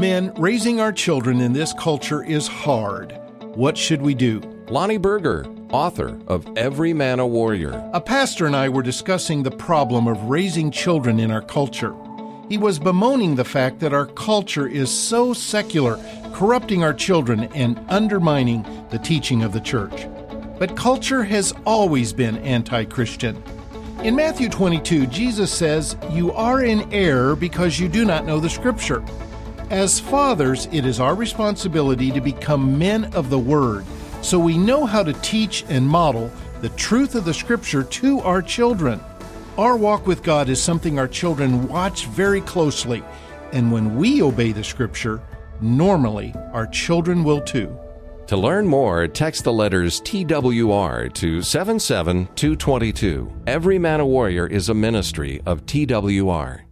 Men, raising our children in this culture is hard. What should we do? Lonnie Berger, author of Every Man a Warrior. A pastor and I were discussing the problem of raising children in our culture. He was bemoaning the fact that our culture is so secular, corrupting our children and undermining the teaching of the church. But culture has always been anti-Christian. In Matthew 22, Jesus says, "You are in error because you do not know the Scripture." As fathers, it is our responsibility to become men of the Word, so we know how to teach and model the truth of the Scripture to our children. Our walk with God is something our children watch very closely, and when we obey the Scripture, normally our children will too. To learn more, text the letters TWR to 77222. Every Man a Warrior is a ministry of TWR.